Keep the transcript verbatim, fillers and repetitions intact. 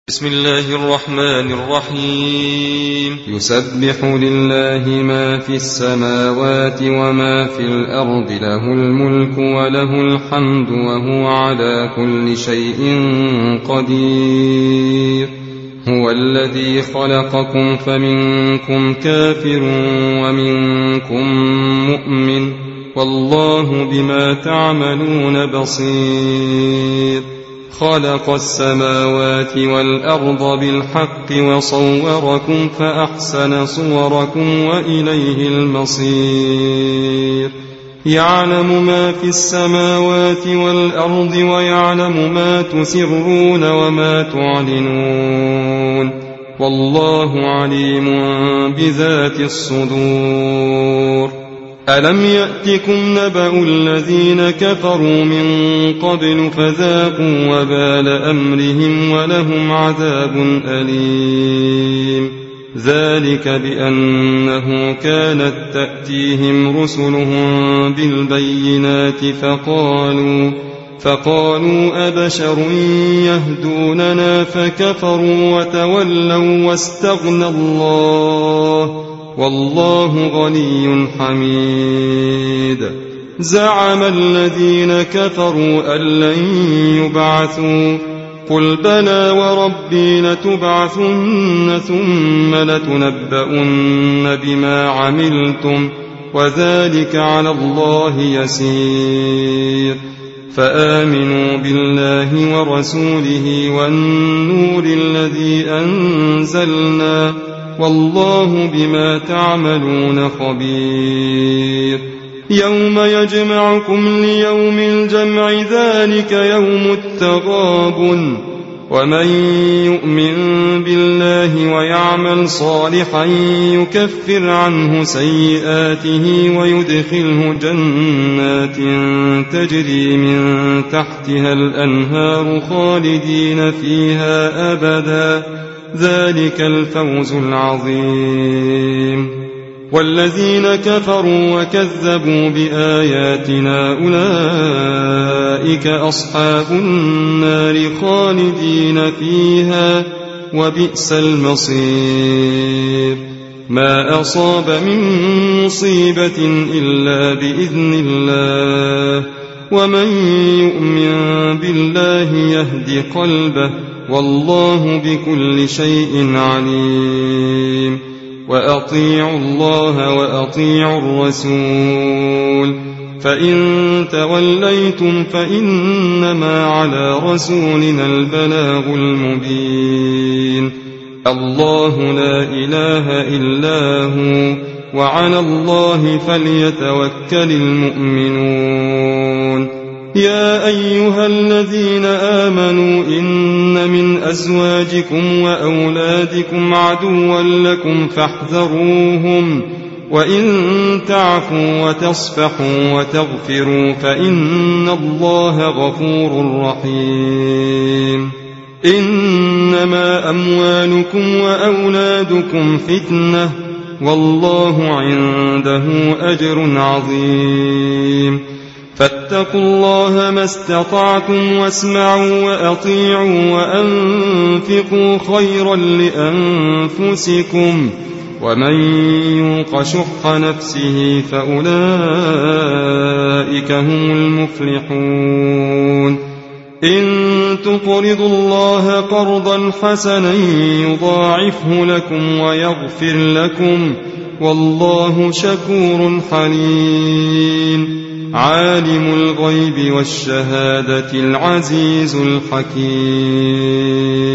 بسم الله الرحمن الرحيم. يسبح لله ما في السماوات وما في الأرض، له الملك وله الحمد وهو على كل شيء قدير. هو الذي خلقكم فمنكم كافر ومنكم مؤمن، والله بما تعملون بصير. خلق السماوات والأرض بالحق وصوركم فأحسن صوركم وإليه المصير. يعلم ما في السماوات والأرض ويعلم ما تسرون وما تعلنون، والله عليم بذات الصدور. ألم يأتكم نبأ الذين كفروا من قبل فذاقوا وبال أمرهم ولهم عذاب أليم. ذلك بأنه كانت تأتيهم رسلهم بالبينات فقالوا فقالوا أبشر يهدوننا فكفروا وتولوا واستغنى الله، والله غني حميد. زعم الذين كفروا أن لن يبعثوا، قل بلى وربي لتبعثن ثم لتنبؤن بما عملتم وذلك على الله يسير. فآمنوا بالله ورسوله والنور الذي أنزلنا، والله بما تعملون خبير. يوم يجمعكم ليوم الجمع، ذلك يوم التغابن. ومن يؤمن بالله ويعمل صالحا يكفر عنه سيئاته ويدخله جنات تجري من تحتها الأنهار خالدين فيها أبدا، ذلك الفوز العظيم. والذين كفروا وكذبوا بآياتنا أولئك أصحاب النار خالدين فيها، وبئس المصير. ما أصاب من مصيبة إلا بإذن الله، ومن يؤمن بالله يهد قلبه، والله بكل شيء عليم. وأطيعوا الله وأطيعوا الرسول، فإن توليتم فإنما على رسولنا البلاغ المبين. الله لا إله إلا هو، وعلى الله فليتوكل المؤمنون. يا أيها الذين آمنوا إن من أزواجكم وأولادكم عدوا لكم فاحذروهم، وإن تعفوا وتصفحوا وتغفروا فإن الله غفور رحيم. إنما أموالكم وأولادكم فتنة، والله عنده أجر عظيم. فاتقوا الله ما استطعتم واسمعوا وأطيعوا وأنفقوا خيرا لأنفسكم، ومن يوق شح نفسه فأولئك هم المفلحون. إن تقرضوا الله قرضا حسنا يضاعفه لكم ويغفر لكم، والله شكور حليم. عالم الغيب والشهادة العزيز الحكيم.